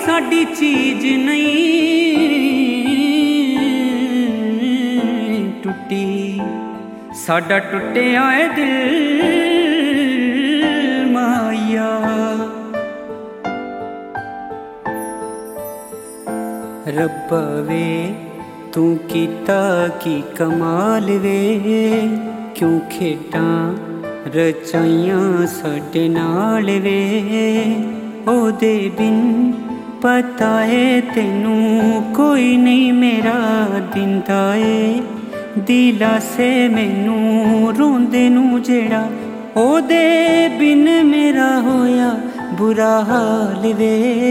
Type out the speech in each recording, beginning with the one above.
साडी चीज नहीं टुटी, साडा टुटिया है दिल माया। रब्बा वे तू कीता की कमाल वे, क्यों खेडां रचाइयां साडे नाल वे। ओदे बिन पता है तेनू कोई नहीं मेरा दिंदा ए दिलासे मैनू रोंदे नू जेड़ा, ओदे बिन मेरा होया बुरा हाल वे।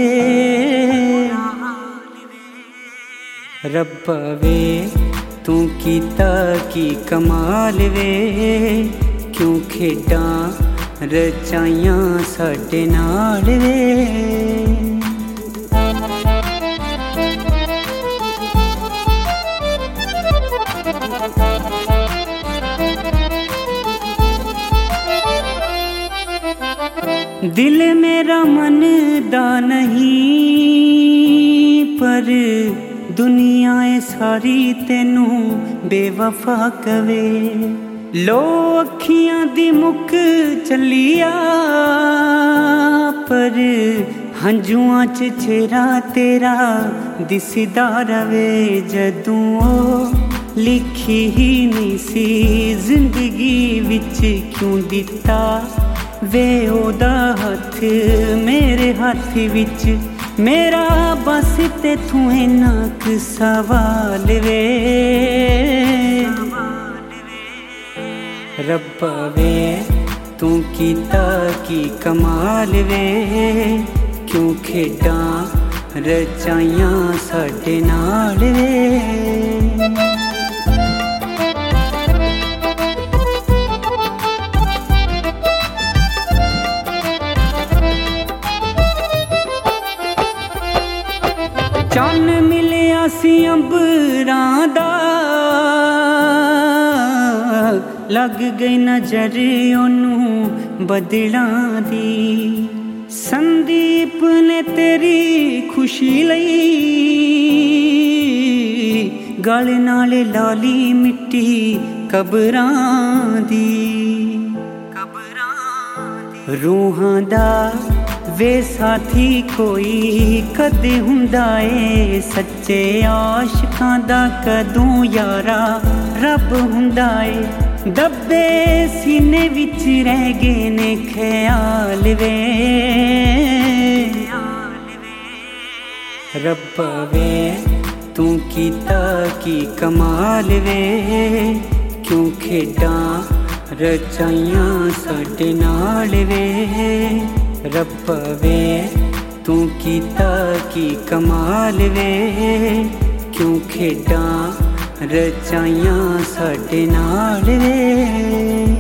रब्बा वे तू कीता की कमाल वे, क्यों खेडां रचाइयां साडे नाल वे। दिल मेरा मन दा नहीं, पर दुनिया ए सारी तेनू बेवफा कवे। लो अखियां दी मुक चलिया, पर हंजुआं च चेहरा तेरा दिसदा रवे। जदूं ओ लिखी ही नहीं सी जिंदगी विच क्यों दिता वे ओदा हथ मेरे हथ विच। मेरा बस तेथों इन्ना क सवाल वे। रब्बा वे तू कीता की कमाल वे, क्यों खेडां रचाइयां साडे नाल वे। चन्न मिलिया सी अंबरां दा, लग गई नजर ओनू बदलां दी। संदीप ने तेरी खुशी लई गल नाल लाली मिट्टी कबरां दी। रूहां दा वे साथी कोई कदे हुंदा ए, सच्चे आशिकां दा कदों यारा रब हुंदा ए। दबे सीने विच रह गए ने ख्याल वे। रब्बा वे तू कीता की कमाल वे, क्यों खेडां रचाइयां साडे नाल वे। रब्बा वे तू कीता की कमाल वे, क्यों खेडां रचाइयां साडे नाल वे।